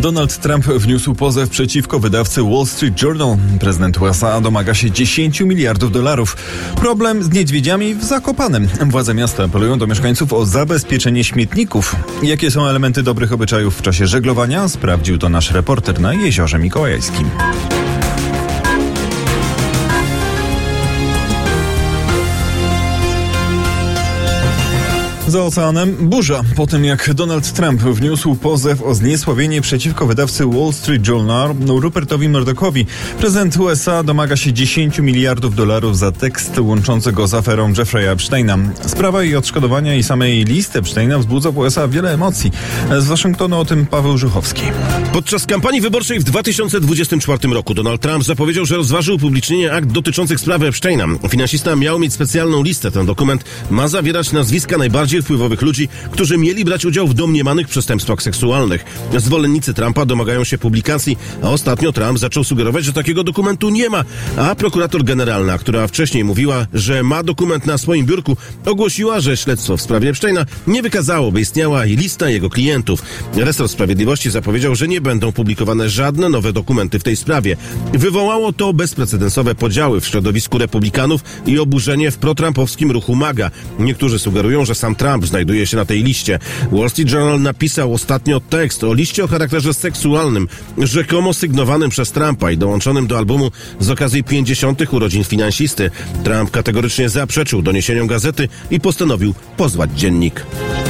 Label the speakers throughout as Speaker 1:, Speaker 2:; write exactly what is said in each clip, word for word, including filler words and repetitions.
Speaker 1: Donald Trump wniósł pozew przeciwko wydawcy Wall Street Journal. Prezydent U S A domaga się dziesięć miliardów dolarów. Problem z niedźwiedziami w Zakopanem. Władze miasta apelują do mieszkańców o zabezpieczenie śmietników. Jakie są elementy dobrych obyczajów w czasie żeglowania? Sprawdził to nasz reporter na Jeziorze Mikołajskim. Za oceanem burza. Po tym jak Donald Trump wniósł pozew o zniesławienie przeciwko wydawcy Wall Street Journal Rupertowi Murdochowi, prezydent U S A domaga się dziesięć miliardów dolarów za tekst łączący go z aferą Jeffrey'a Epsteina. Sprawa jej odszkodowania i samej listy Epsteina wzbudza w U S A wiele emocji. Z Waszyngtonu o tym Paweł Żuchowski.
Speaker 2: Podczas kampanii wyborczej w dwa tysiące dwudziestym czwartym roku Donald Trump zapowiedział, że rozważy upublicznienie akt dotyczących sprawy Epsteina. Finansista miał mieć specjalną listę. Ten dokument ma zawierać nazwiska najbardziej wpływowych ludzi, którzy mieli brać udział w domniemanych przestępstwach seksualnych. Zwolennicy Trumpa domagają się publikacji, a ostatnio Trump zaczął sugerować, że takiego dokumentu nie ma, a prokurator generalna, która wcześniej mówiła, że ma dokument na swoim biurku, ogłosiła, że śledztwo w sprawie Epsteina nie wykazało, by istniała i lista jego klientów. Resort Sprawiedliwości zapowiedział, że nie będą publikowane żadne nowe dokumenty w tej sprawie. Wywołało to bezprecedensowe podziały w środowisku republikanów i oburzenie w protrumpowskim ruchu MAGA. Niektórzy sugerują, że sam Trump znajduje się na tej liście. Wall Street Journal napisał ostatnio tekst o liście o charakterze seksualnym, rzekomo sygnowanym przez Trumpa i dołączonym do albumu z okazji pięćdziesiątych urodzin finansisty. Trump kategorycznie zaprzeczył doniesieniom gazety i postanowił pozwać dziennik.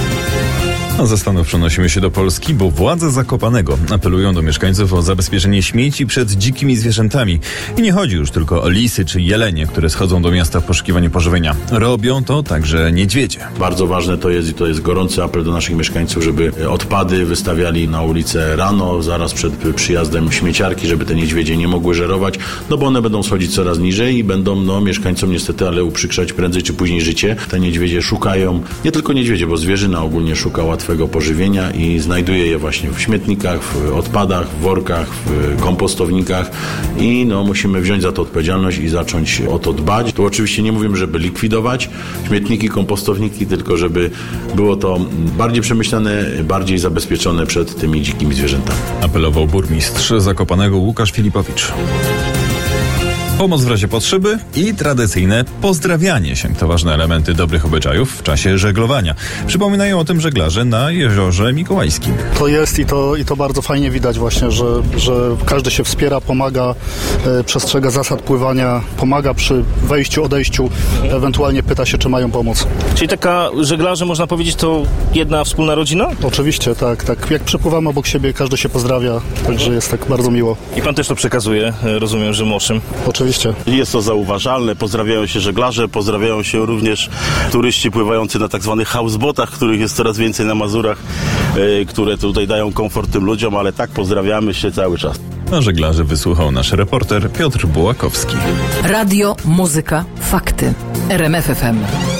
Speaker 1: A ze Stanów przenosimy się do Polski, bo władze Zakopanego apelują do mieszkańców o zabezpieczenie śmieci przed dzikimi zwierzętami. I nie chodzi już tylko o lisy czy jelenie, które schodzą do miasta w poszukiwaniu pożywienia. Robią to także niedźwiedzie.
Speaker 3: Bardzo ważne to jest i to jest gorący apel do naszych mieszkańców, żeby odpady wystawiali na ulicę rano, zaraz przed przyjazdem śmieciarki, żeby te niedźwiedzie nie mogły żerować, no bo one będą schodzić coraz niżej i będą no, mieszkańcom niestety, ale uprzykrzać prędzej czy później życie. Te niedźwiedzie szukają, nie tylko niedźwiedzie, bo zwierzyna ogólnie szuka łatwego pożywienia i znajduje je właśnie w śmietnikach, w odpadach, w workach, w kompostownikach i no, musimy wziąć za to odpowiedzialność i zacząć o to dbać. Tu oczywiście nie mówimy, żeby likwidować śmietniki, kompostowniki, tylko żeby było to bardziej przemyślane, bardziej zabezpieczone przed tymi dzikimi zwierzętami.
Speaker 1: Apelował burmistrz Zakopanego Łukasz Filipowicz. Pomoc w razie potrzeby i tradycyjne pozdrawianie się to ważne elementy dobrych obyczajów w czasie żeglowania. Przypominają o tym żeglarze na Jeziorze Mikołajskim.
Speaker 4: To jest i to, i to bardzo fajnie widać właśnie, że, że każdy się wspiera, pomaga, e, przestrzega zasad pływania, pomaga przy wejściu, odejściu, ewentualnie pyta się, czy mają pomoc.
Speaker 5: Czyli taka żeglarze, można powiedzieć, to jedna wspólna rodzina?
Speaker 4: Oczywiście, tak, tak. Jak przepływamy obok siebie, każdy się pozdrawia, także jest tak bardzo miło.
Speaker 5: I pan też to przekazuje, rozumiem, że młodszym.
Speaker 4: Oczywiście.
Speaker 6: Jest to zauważalne, pozdrawiają się żeglarze, pozdrawiają się również turyści pływający na tak zwanych houseboatach, których jest coraz więcej na Mazurach, yy, które tutaj dają komfort tym ludziom, ale tak pozdrawiamy się cały czas.
Speaker 1: A żeglarzy wysłuchał nasz reporter Piotr Bułakowski.
Speaker 7: Radio, muzyka, fakty. R M F F M.